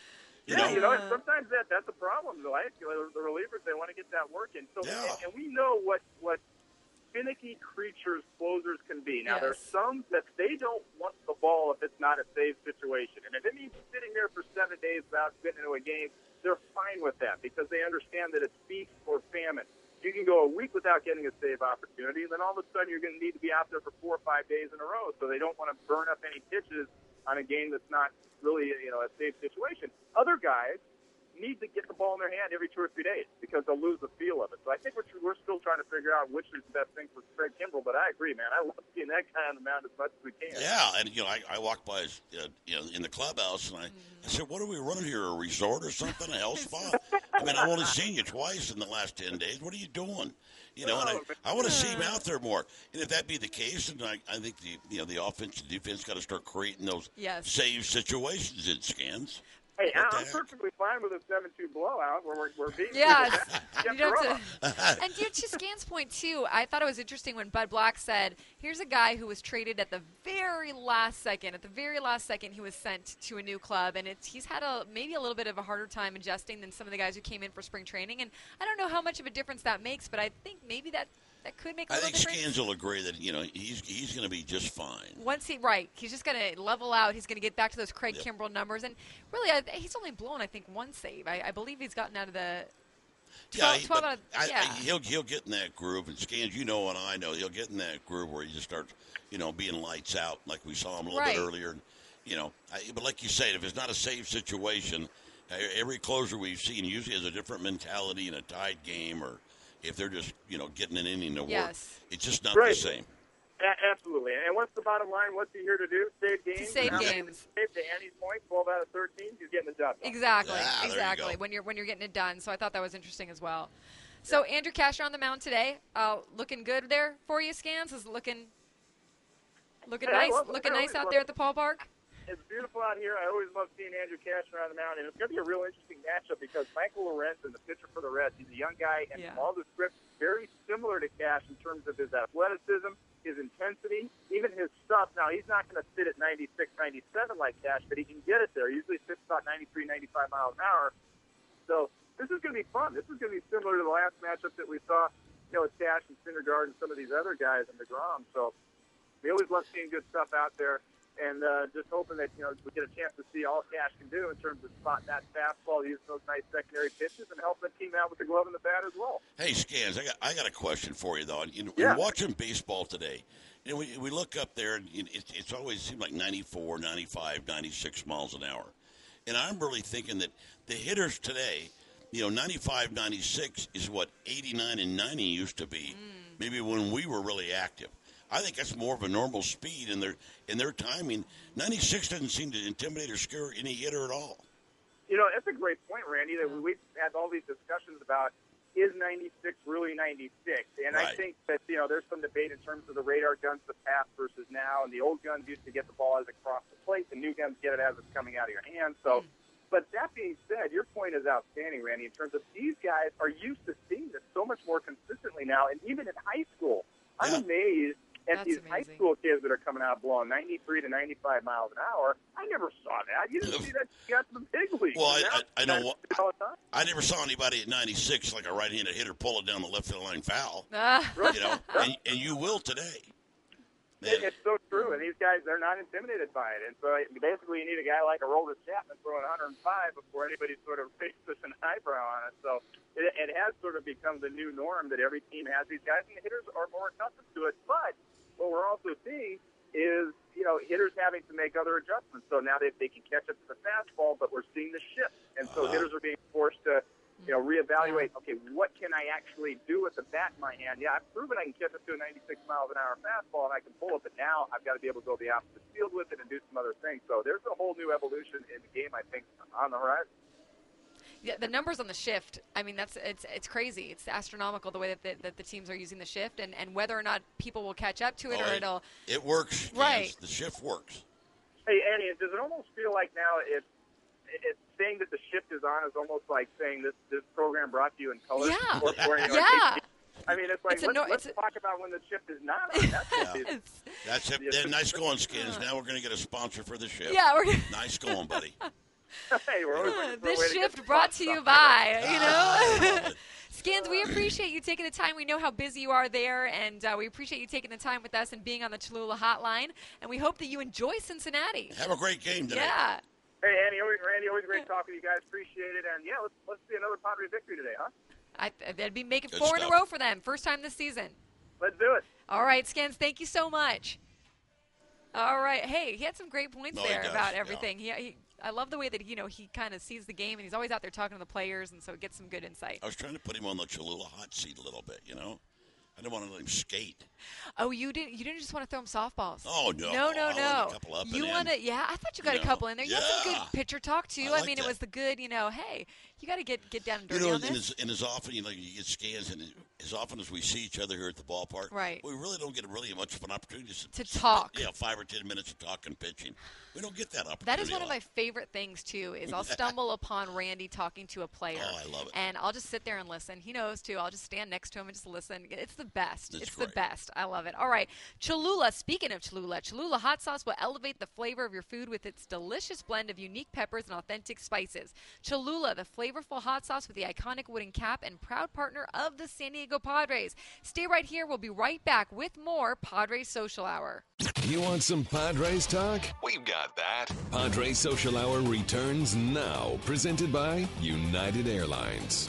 You yeah, know? you know, and sometimes that that's a problem. The, like, you know, the relievers, they want to get that work in. So, Yeah. and, and we know what what finicky creatures closers can be. Now, Yes. there's some that they don't want the ball if it's not a save situation. And if it means sitting there for seven days without getting into a game, they're fine with that because they understand that it's feast or famine. You can go a week without getting a save opportunity, and then all of a sudden you're going to need to be out there for four or five days in a row. So they don't want to burn up any pitches on a game that's not really, you know, a save situation. Other guys need to get the ball in their hand every two or three days because they'll lose the feel of it. So I think we're, we're still trying to figure out which is the best thing for Craig Kimbrell. But I agree, man. I love seeing that guy on the mound as much as we can. Yeah, and you know, I, I walked by, his, uh, you know, in the clubhouse, and I, I said, "What are we running here? A resort or something? A health spa?" I mean, I've only seen you twice in the last ten days. What are you doing? You know, and I, I want to see him out there more. And if that be the case, then I, I think the you know the offense and defense got to start creating those Yes. save situations in Scans. Hey, What the I'm heck? perfectly fine with a seven two blowout where we're, we're beating Yes. you. You don't have to- and dude, to Scan's point, too, I thought it was interesting when Bud Black said, here's a guy who was traded at the very last second. At the very last second, he was sent to a new club, and it's, he's had a maybe a little bit of a harder time adjusting than some of the guys who came in for spring training. And I don't know how much of a difference that makes, but I think maybe that, that could make a I little think difference. Scans will agree that you know he's he's going to be just fine. Once he right, he's just going to level out. He's going to get back to those Craig Yep. Kimbrell numbers, and really, I, he's only blown I think one save. I, I believe he's gotten out of the twelve, yeah, he- twelve but out of I, yeah. I, he'll he'll get in that groove, and Scans, you know, and I know he'll get in that groove where he just starts, you know, being lights out like we saw him a little Right. bit earlier. And, you know, I, but like you said, if it's not a save situation, uh, every closer we've seen usually has a different mentality in a tied game, or if they're just you know getting an inning to work, Yes. it's just not Right. the same. A- absolutely. And what's the bottom line? What's he here to do? Save games. save And how many games. Save to Andy's point, twelve out of thirteen. He's getting the job done. Exactly, Ah, there you exactly. go. When you're when you're getting it done, so I thought that was interesting as well. So Andrew Kasher on the mound today, uh, looking good there for you, Scans. Is looking looking Yeah, I nice, love- looking I nice always out love- there at the ballpark. It's beautiful out here. I always love seeing Andrew Cashner on the mound, and it's going to be a real interesting matchup because Michael Lorenzen, the pitcher for the Reds, he's a young guy, and Yeah. all the scripts very similar to Cash in terms of his athleticism, his intensity, even his stuff. Now, he's not going to sit at ninety-six, ninety-seven like Cash, but he can get it there. He usually sits about ninety-three, ninety-five miles an hour. So this is going to be fun. This is going to be similar to the last matchup that we saw, you know, with Cash and Syndergaard and some of these other guys in DeGrom. So we always love seeing good stuff out there. And uh, just hoping that, you know, we get a chance to see all Cash can do in terms of spotting that fastball, using those nice secondary pitches, and helping the team out with the glove and the bat as well. Hey, Scans, I got I got a question for you though. You know, Yeah. in watching baseball today, you know, we we look up there and it, it's always seemed like ninety-four, ninety-five, ninety-six miles an hour, and I'm really thinking that the hitters today, you know, ninety-five, ninety-six is what eighty-nine and ninety used to be, maybe when we were really active. I think that's more of a normal speed in their in their timing. ninety-six doesn't seem to intimidate or scare any hitter at all. You know, that's a great point, Randy, that we've had all these discussions about is ninety-six really ninety-six? And I Right. think that, you know, there's some debate in terms of the radar guns of the past versus now, and the old guns used to get the ball as it crossed the plate, the new guns get it as it's coming out of your hand. So, but that being said, your point is outstanding, Randy, in terms of these guys are used to seeing this so much more consistently now, and even in high school. I'm Yeah. amazed at That's these amazing. high school kids that are coming out blowing ninety-three to ninety-five miles an hour. I never saw that. You didn't see that got to the big leagues. Well, I- Now I- I know that's what- all the time. I never saw anybody at ninety-six like a right-handed hitter pull it down the left field line foul. Ah. You know, and, and you will today. It, it's so true, and these guys, they're not intimidated by it. And so basically you need a guy like a Aroldis Chapman throwing one hundred five before anybody sort of raises an eyebrow on it. So it, it has sort of become the new norm that every team has these guys, and the hitters are more accustomed to it. But what we're also seeing is, you know, hitters having to make other adjustments. So now they, they can catch up to the fastball, but we're seeing the shift. And so Uh-huh. hitters are being forced to, you know, reevaluate, okay, what can I actually do with the bat in my hand? Yeah, I've proven I can catch up to a ninety-six miles an hour fastball, and I can pull it, but now I've got to be able to go the opposite field with it and do some other things. So there's a whole new evolution in the game, I think, on the horizon. Yeah, the numbers on the shift. I mean, that's it's it's crazy. It's astronomical the way that the, that the teams are using the shift, and, and whether or not people will catch up to it, Oh, or it- it'll. It works. Right. Yes, the shift works. Hey, Annie, does it almost feel like now it's, it's saying that the shift is on is almost like saying this, this program brought to you in color? Yeah. Or, or, you know, Yeah. I mean, it's like, It's a let's, no- let's it's a- talk about when the shift is not on. That's what it is. It's- That's it. Yes. Then nice going, Skins. Now we're going to get a sponsor for the shift. yeah, we're. Nice going, buddy. Hey, we're always looking for a This way to get shift the brought fun to you stuff. by, you I know. love it. Skins, we appreciate you taking the time. We know how busy you are there, and uh, we appreciate you taking the time with us and being on the Cholula Hotline. And we hope that you enjoy Cincinnati. Have a great game today. Yeah. Hey, Andy, always, Randy, always great talking to you guys. Appreciate it. And, yeah, let's, let's see another Padres victory today, huh? I, that'd be making Good four in a stuff. row for them. First time this season. Let's do it. All right, Skins, thank you so much. All right. Hey, he had some great points No, he there does, about yeah. everything. He, he, I love the way that, you know, he kind of sees the game, and he's always out there talking to the players, and so it gets some good insight. I was trying to put him on the Cholula hot seat a little bit, you know? I didn't want to let him skate. Oh, you didn't you didn't just want to throw him softballs. Oh, no. No, no, I wanted no. a couple up you and want in. to yeah, I thought you got You a couple know, in there. You had some yeah. good pitcher talk too. I I, like mean, that. it was the good, you know, hey, you got to get get down and You dirty know, on in this. as, in as often you know, you get scans, and as often as we see each other here at the ballpark, Right. we really don't get really much of an opportunity to, To talk. Yeah, five or ten minutes of talking pitching. We don't get that opportunity. That is one a of lot. my favorite things too. Is I'll stumble upon Randy talking to a player. Oh, I love it. And I'll just sit there and listen. He knows too. I'll just stand next to him and just listen. It's the best. That's it's the great. best. I love it. All right, Cholula. Speaking of Cholula, Cholula hot sauce will elevate the flavor of your food with its delicious blend of unique peppers and authentic spices. Cholula, the flavorful hot sauce with the iconic wooden cap and proud partner of the San Diego Padres. Stay right here. We'll be right back with more Padres Social Hour. You want some Padres talk? We've got that. Padres Social Hour returns now, presented by United Airlines.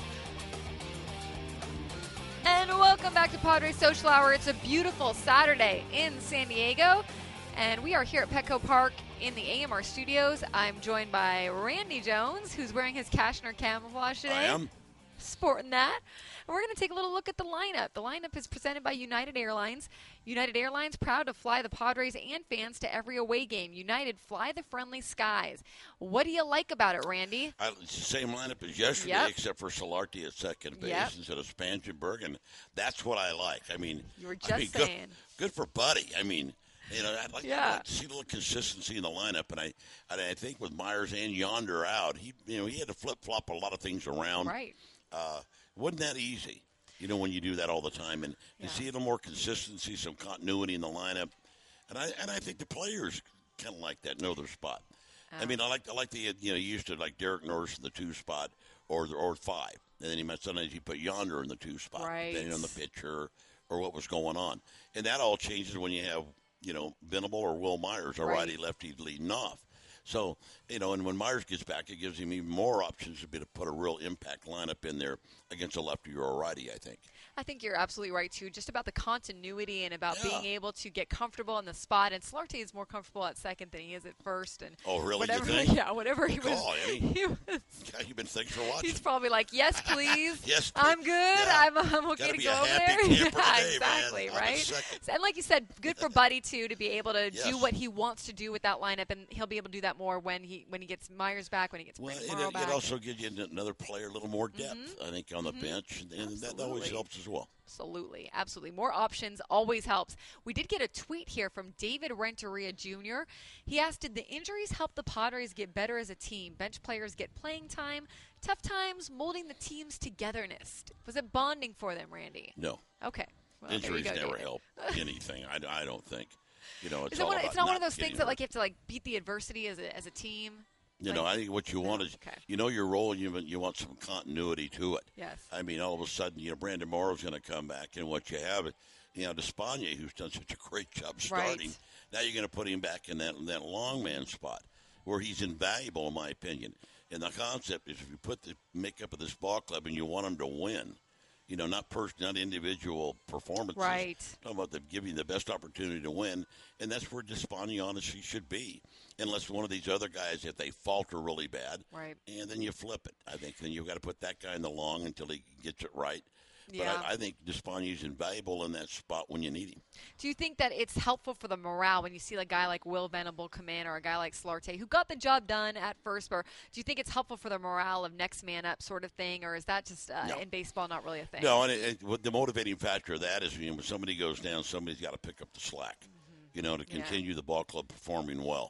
And welcome back to Padres Social Hour. It's a beautiful Saturday in San Diego, and we are here at Petco Park in the A M R studios. I'm joined by Randy Jones, who's wearing his Cashner camouflage today. I am. Sporting that. And we're going to take a little look at the lineup. The lineup is presented by United Airlines. United Airlines proud to fly the Padres and fans to every away game. United, fly the friendly skies. What do you like about it, Randy? I, it's the same lineup as yesterday, Yep. except for Solarte at second base Yep. instead of Spangenberg, and that's what I like. I mean, You were I just mean, saying. Good, good for Buddy. I mean, you know, I'd like, Yeah. I'd like to see a little consistency in the lineup, and I, and I think with Myers and Yonder out, he, you know, he had to flip flop a lot of things around. Right. Uh, wasn't that easy? You know, when you do that all the time, and Yeah. you see a little more consistency, some continuity in the lineup, and I and I think the players kind of like that, know their spot. I mean, I like I like the you know you used to like Derek Norris in the two spot or or five, and then he might sometimes he put Yonder in the two spot, Right. depending on the pitcher or what was going on, and that all changes when you have you know Venable or Will Myers, a Right. righty lefty leading off. So, you know, and when Myers gets back, it gives him even more options to be to put a real impact lineup in there against a lefty or a righty, I think. I think you're absolutely right, too, just about the continuity and about Yeah. being able to get comfortable in the spot. And Solarte is more comfortable at second than he is at first. And Oh, really? You Whatever, think? yeah, whatever he Good was, call, Eddie. he was. God, you've been thanks for watching. He's probably like, yes, please. Yes, I'm please. good. Yeah. I'm, I'm okay Gotta to be go a over happy there. camper yeah, today, man. exactly, I'm a right? second. And like you said, good for Buddy too to be able to Yes. do what he wants to do with that lineup, and he'll be able to do that more when he when he gets Myers back, when he gets Well, Brandon it, Morrow it back. also gives you another player a little more depth, I think, on the bench, and, and that always Absolutely. helps as well. Absolutely, absolutely. More options always helps. We did get a tweet here from David Renteria Junior He asked, did the injuries help the Padres get better as a team? Bench players get playing time, tough times molding the team's togetherness. Was it bonding for them, Randy? No, Okay. Well, there you injuries go, never David. help anything. I, I don't think. You know, it's Is it all one, about it's not, one of those getting things that hurt. like you have to like beat the adversity as a as a team. You Like- know, I think what you want No? is, Okay. you know, your role, and you you want some continuity to it. Yes. I mean, all of a sudden, you know, Brandon Morrow's going to come back, and what you have, you know, Despaigne, who's done such a great job starting. Right. Now you're going to put him back in that that long man spot, where he's invaluable, in my opinion. And the concept is, if you put the makeup of this ball club and you want them to win, you know, not person, not individual performances. Right. Talking about them giving the best opportunity to win, and that's where Despaigne honestly should be. Unless one of these other guys, if they falter really bad, Right. and then you flip it. I think then you've got to put that guy in the long until he gets it right. Yeah. But I, I think Despaigne is invaluable in that spot when you need him. Do you think that it's helpful for the morale when you see a guy like Will Venable come in or a guy like Solarte who got the job done at first? Or do you think it's helpful for the morale of next man up sort of thing, or is that just uh, No. in baseball not really a thing? No, and it, it, what the motivating factor of that is, you know, when somebody goes down, somebody's got to pick up the slack, you know, to Mm-hmm. Yeah. continue the ball club performing well.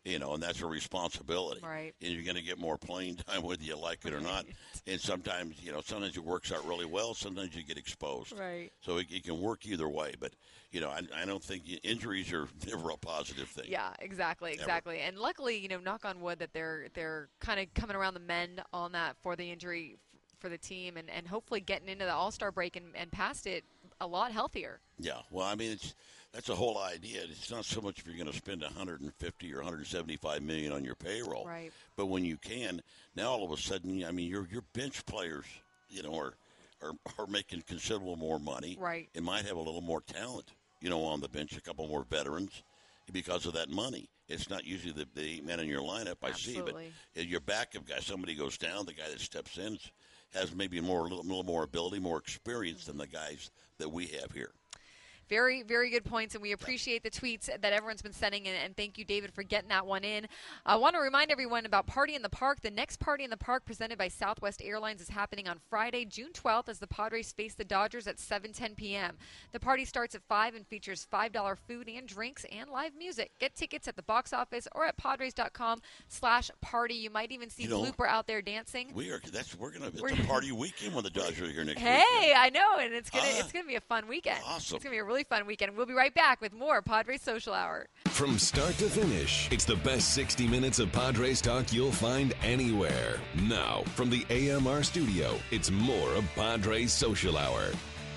You know, and that's a responsibility. Right. And you're going to get more playing time whether you like it or not. And sometimes, you know, sometimes it works out really well. Sometimes you get exposed. Right. So it, it can work either way. But, you know, I, I don't think injuries are never a positive thing. Yeah, exactly, exactly. Ever. And luckily, you know, knock on wood that they're they're kind of coming around the mend on that for the injury f- for the team and, and hopefully getting into the All-Star break and, and past it a lot healthier. Yeah. Well, I mean, it's that's the whole idea. It's not so much if you're going to spend one hundred fifty or one hundred seventy-five million on your payroll, right? But when you can, now all of a sudden, I mean, your your bench players, you know, are are, are making considerable more money, right? It might have a little more talent, you know, on the bench, a couple more veterans because of that money. It's not usually the, the eight men in your lineup. I Absolutely. see, but your backup guy, somebody goes down, the guy that steps in has maybe more a little, little more ability, more experience mm-hmm. than the guys that we have here. Very, very good points, and we appreciate the tweets that everyone's been sending, and, and thank you, David, for getting that one in. I want to remind everyone about Party in the Park. The next Party in the Park presented by Southwest Airlines is happening on Friday, June twelfth, as the Padres face the Dodgers at seven ten p.m. The party starts at five and features five dollars food and drinks and live music. Get tickets at the box office or at Padres.com slash party. You might even see you know, Blooper out there dancing. We are. That's we're gonna. It's we're, a party weekend when the Dodgers are here next hey, weekend. Hey, I know, and it's gonna ah, it's gonna be a fun weekend. Awesome. It's gonna be a really fun weekend. We'll be right back with more Padres Social Hour. From start to finish, it's the best sixty minutes of Padres talk you'll find anywhere. Now, from the A M R studio, it's more of Padres Social Hour.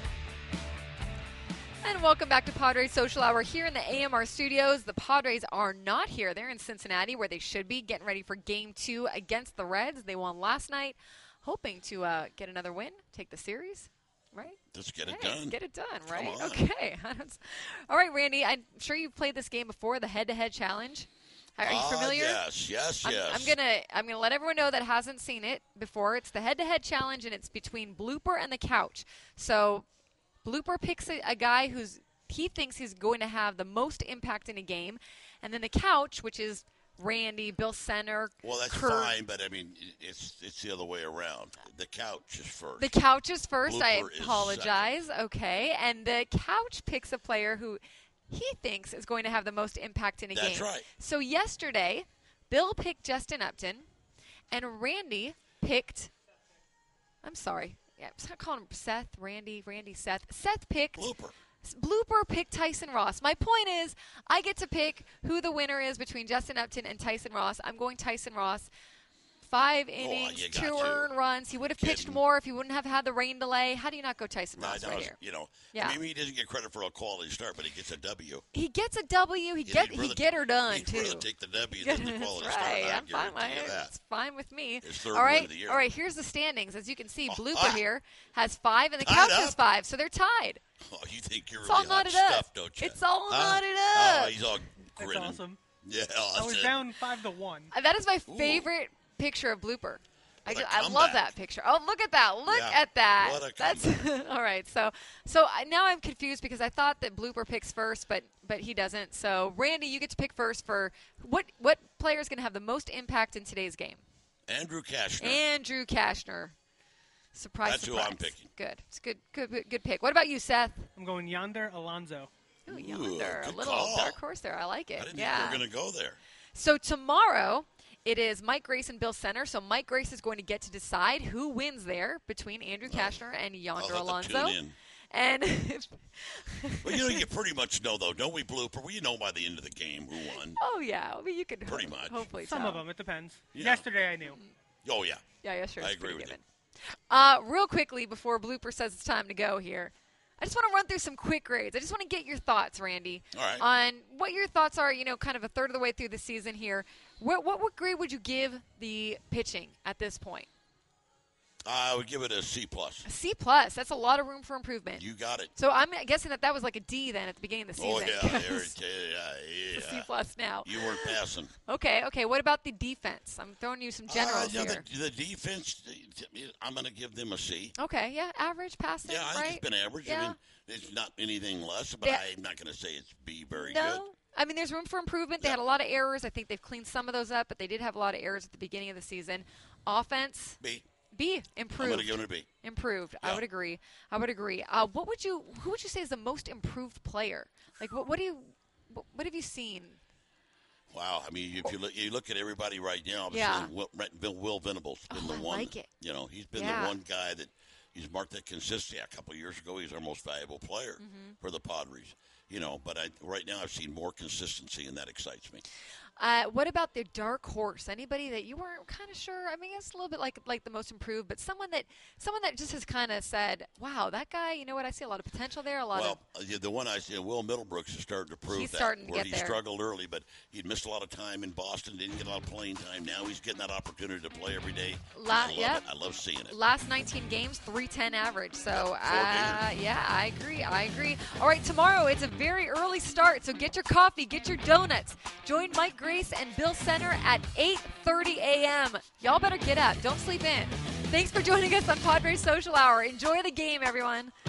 And welcome back to Padres Social Hour here in the A M R studios. The Padres are not here. They're in Cincinnati, where they should be, getting ready for Game two against the Reds. They won last night, hoping to uh, get another win, take the series. Right? Let's get it hey, done. Get it done, right? Come on. Okay. All right, Randy, I'm sure you've played this game before, the head-to-head challenge. Are, are you uh, familiar? Yes, yes, I'm, yes. I'm gonna I'm gonna let everyone know that hasn't seen it before. It's the head-to-head challenge, and it's between Blooper and the Couch. So Blooper picks a, a guy who's he thinks he's going to have the most impact in a game, and then the Couch, which is Randy, Bill Center. Well, that's Kurt. fine, but I mean, it's it's the other way around. The Couch is first. The Couch is first. Blooper I apologize. Okay, and the Couch picks a player who he thinks is going to have the most impact in a that's game. That's right. So yesterday, Bill picked Justin Upton, and Randy picked. I'm sorry. Yeah, I'm not calling him Seth, Randy, Randy, Seth. Seth picked. Blooper. Blooper picked Tyson Ross. My point is, I get to pick who the winner is between Justin Upton and Tyson Ross. I'm going Tyson Ross. Five innings, oh, two to. earned runs. He would have pitched more if he wouldn't have had the rain delay. How do you not go Tyson Ross no, right was, here? You know, yeah. maybe he doesn't get credit for a quality start, but he gets a W. He gets a W. He yeah, get rather, he get her done he'd too. He'd rather take the W than the quality That's start. right. I I'm fine with that. It's fine with me. His third all right. win of the year. All right. Here's the standings. As you can see, oh, Blooper ah. here has five, and the Tied Couch up. has five, so they're tied. Oh, you think you're it's really all knotted hot up. stuff, don't you? It's all huh? knotted up. Oh, he's all grinning. That's awesome. Yeah, I was it. down five to one. Uh, That is my Ooh. favorite picture of Blooper. I, What a just, I love comeback. that picture. Oh, look at that. Look Yeah. at that. What a That's all right. So so I, now I'm confused because I thought that Blooper picks first, but but he doesn't. So Randy, you get to pick first for what what player is going to have the most impact in today's game? Andrew Cashner. Andrew Cashner. Surprise, That's surprise. who I'm picking. Good. It's good good good pick. What about you, Seth? I'm going Yonder Alonso. Ooh, Ooh, Yonder. A good little call. dark horse there. I like it. I didn't yeah. think we were going to go there. So tomorrow it is Mike Grace and Bill Center. So Mike Grace is going to get to decide who wins there between Andrew Cashner and Yonder I'll have to Alonso. tune in. And Well, you know, you pretty much know, though, don't we, Blooper? Well, you know by the end of the game who won. oh yeah, I mean you could Pretty ho- much. hopefully Some so. of them, it depends. Yeah. Yesterday I knew. Oh, yeah. Yeah, yeah, sure. I it's agree pretty with given. Uh, real quickly before Blooper says it's time to go here, I just want to run through some quick grades. I just want to get your thoughts, Randy, All right. on what your thoughts are. You know, kind of a third of the way through the season here. What what, what grade would you give the pitching at this point? I would give it a C plus. A C plus. That's a lot of room for improvement. You got it. So I'm guessing that that was like a D then at the beginning of the Oh, season. yeah. 'cause there it's it- yeah, a C yeah. plus now. You weren't passing. Okay, okay. What about the defense? I'm throwing you some generals uh, yeah, here. the, the defense, I'm going to give them a C. Okay, yeah, average passing, Yeah, I think right? it's been average. Yeah. I mean, it's not anything less, but Yeah. I'm not going to say it's B very no. good. I mean, there's room for improvement. They Yeah. had a lot of errors. I think they've cleaned some of those up, but they did have a lot of errors at the beginning of the season. Offense, B. B, I'm improved. going to give it a B. Improved. I Yeah. would agree. I would agree. Uh, what would you? Who would you say is the most improved player? Like, what? What do you? What, what have you seen? Wow. I mean, if you look, you look at everybody right now, Yeah. Will, Will, Will Venable's been Oh, the I one. like it. You know, he's been Yeah. the one guy that he's marked that consistency. A couple of years ago, he's our most valuable player Mm-hmm. for the Padres. You know, but I, right now I've seen more consistency, and that excites me. Uh, what about the dark horse? Anybody that you weren't kind of sure? I mean, it's a little bit like like the most improved, but someone that someone that just has kind of said, "Wow, that guy. You know what? I see a lot of potential there. A lot Well, of." uh, yeah, the one I see, Will Middlebrooks is starting to prove He's that. starting to where get he there. struggled early, but he'd missed a lot of time in Boston, didn't get a lot of playing time. Now he's getting that opportunity to play every day. La- I love yep. it. I love seeing it. Last nineteen games, three ten average. So, Four uh, games. yeah, I agree. I agree. All right, tomorrow it's a very early start, so get your coffee, get your donuts. Join Mike Grace and Bill Center at eight thirty a.m. Y'all better get up. Don't sleep in. Thanks for joining us on Padres Social Hour. Enjoy the game, everyone.